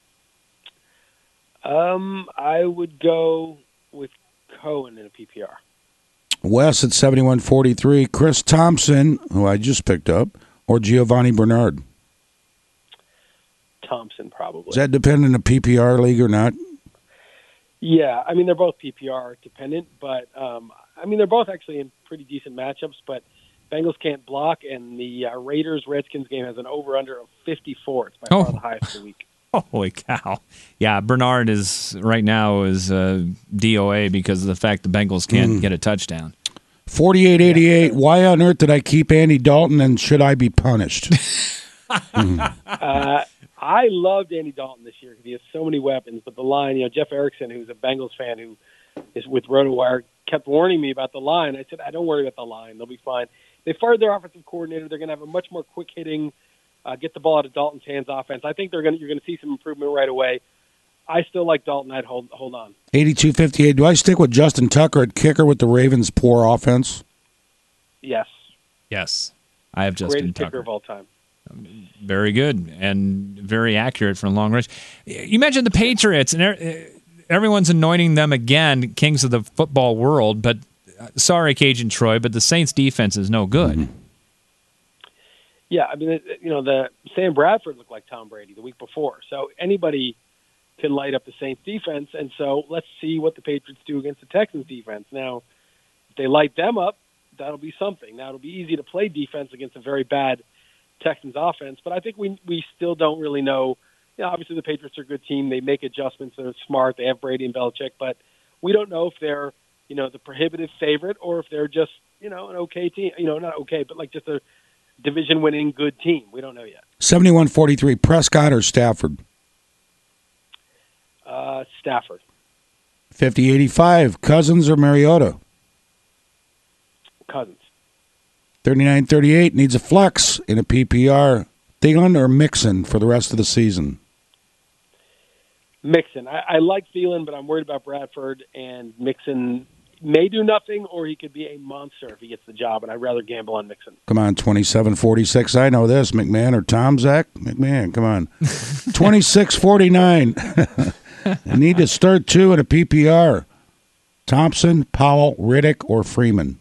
Um, I would go with Cohen in a P P R. Wes at seventy-one forty-three, Chris Thompson, who I just picked up, or Giovanni Bernard? Thompson, probably. Does that depend on a P P R league or not? Yeah, I mean, they're both P P R dependent, but, um, I mean, they're both actually in pretty decent matchups, but Bengals can't block, and the uh, Raiders-Redskins game has an over-under of fifty-four. It's by Oh. far the highest of the week. Holy cow. Yeah, Bernard is right now is uh, D O A because of the fact the Bengals can't Mm. get a touchdown. forty-eight eighty-eight, why on earth did I keep Andy Dalton, and should I be punished? Mm. Uh, I loved Andy Dalton this year because he has so many weapons. But the line, you know, Jeff Erickson, who's a Bengals fan who is with RotoWire, kept warning me about the line. I said, I don't worry about the line; they'll be fine. They fired their offensive coordinator. They're going to have a much more quick hitting, uh, get the ball out of Dalton's hands offense. I think they're going. You're going to see some improvement right away. I still like Dalton. I'd hold hold on. eighty-two fifty-eight, do I stick with Justin Tucker at kicker with the Ravens' poor offense? Yes, Yes. I have Justin greatest Tucker. kicker of all time. Very good and very accurate from long range. You mentioned the Patriots, and er- everyone's anointing them again kings of the football world, but uh, sorry, Cajun Troy, but the Saints' defense is no good. Mm-hmm. Yeah, I mean, it- you know, the Sam Bradford looked like Tom Brady the week before, so anybody can light up the Saints defense. And so let's see what the Patriots do against the Texans defense. Now, if they light them up, that'll be something. Now, it'll be easy to play defense against a very bad Texans offense, but I think we we still don't really know. You know, obviously the Patriots are a good team. They make adjustments. They're smart. They have Brady and Belichick, but we don't know if they're, you know, the prohibitive favorite or if they're just, you know, an okay team. You know, not okay, but like just a division-winning good team. We don't know yet. seventy-one forty-three, Prescott or Stafford? Uh, Stafford. fifty eighty-five, Cousins or Mariota? Cousins. thirty-nine thirty-eight, needs a flex in a P P R. Thielen or Mixon for the rest of the season? Mixon. I, I like Thielen, but I'm worried about Bradford, and Mixon may do nothing, or he could be a monster if he gets the job, and I'd rather gamble on Mixon. Come on, twenty-seven forty-six. I know this. McMahon or Tom, Zach? McMahon, come on. twenty-six forty-nine. I need to start two in a P P R. Thompson, Powell, Riddick, or Freeman?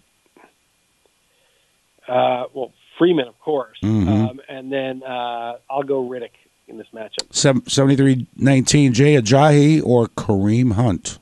Uh, well, Freeman, of course. Mhm. Um, and then uh, I'll go Riddick in this matchup. seventy-three nineteen, Jay Ajayi or Kareem Hunt?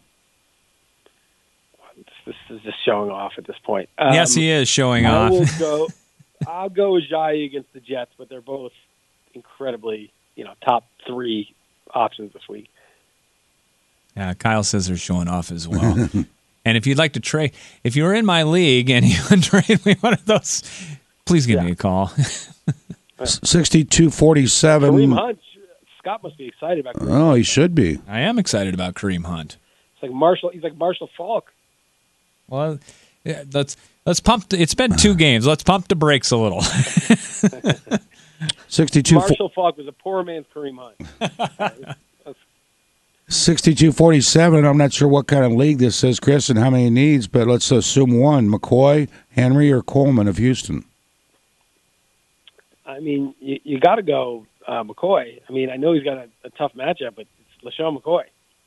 This is just showing off at this point. Yes, he is showing I off. Will go, I'll go with Ajayi against the Jets, but they're both incredibly, you know, top three options this week. Yeah, Kyle says they're showing off as well. And if you'd like to trade, if you're in my league and you want to trade me one of those, please give me a call. sixty-two forty-seven. Kareem Hunt, Scott must be excited about Kareem Oh, Hunt. he should be. I am excited about Kareem Hunt. It's like Marshall. He's like Marshall Falk. Well, yeah, let's let's pump. The, it's been two games. Let's pump the brakes a little. sixty-two Marshall Falk was a poor man's Kareem Hunt. sixty-two forty-seven. I'm not sure what kind of league this is, Chris, and how many he needs, but let's assume one. McCoy, Henry, or Coleman of Houston? I mean, you, you got to go uh, McCoy. I mean, I know he's got a, a tough matchup, but it's LaShawn McCoy.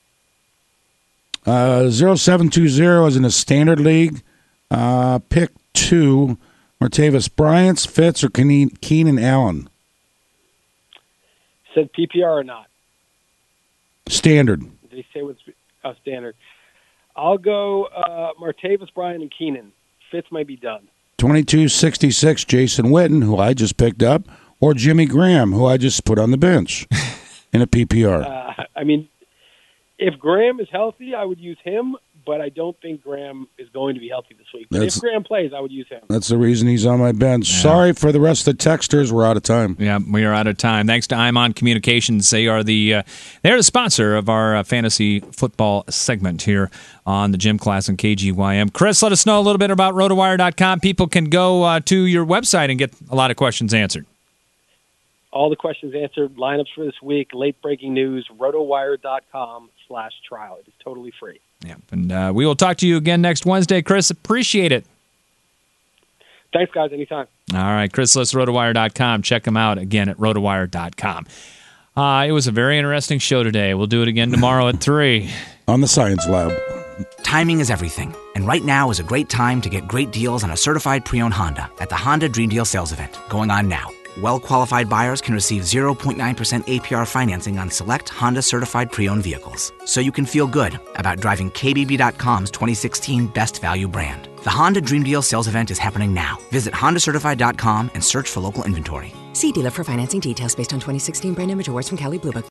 Uh, zero seven two zero is in a standard league. Uh, pick two, Martavis Bryant, Fitz, or Keenan, Keenan Allen? Said P P R or not? Standard. Did he say what's oh, standard? I'll go uh, Martavis Bryant and Keenan. Fitz might be done. twenty-two sixty-six, Jason Witten, who I just picked up, or Jimmy Graham, who I just put on the bench in a P P R. Uh, I mean, if Graham is healthy, I would use him, but I don't think Graham is going to be healthy this week. But That's- if Graham plays, I would use him. That's the reason he's on my bench. Yeah. Sorry for the rest of the texters. We're out of time. Yeah, we are out of time. Thanks to Imon Communications. They are the uh, they're the sponsor of our uh, fantasy football segment here on the Gym Class and K G Y M. Chris, let us know a little bit about rotowire dot com. People can go uh, to your website and get a lot of questions answered. All the questions answered, lineups for this week, late breaking news, rotowire dot com slash trial. It is totally free. Yeah, and uh, we will talk to you again next Wednesday. Chris, appreciate it. Thanks, guys. Anytime. All right, Chris List, rotowire dot com. Check him out again at rotowire dot com. Uh, it was a very interesting show today. We'll do it again tomorrow at three. On the Science Lab. Timing is everything, and right now is a great time to get great deals on a certified pre-owned Honda at the Honda Dream Deal sales event going on now. Well-qualified buyers can receive zero point nine percent A P R financing on select Honda-certified pre-owned vehicles, so you can feel good about driving K B B dot com's twenty sixteen Best Value brand. The Honda Dream Deal sales event is happening now. Visit honda certified dot com and search for local inventory. See dealer for financing details based on twenty sixteen brand image awards from Kelley Blue Book.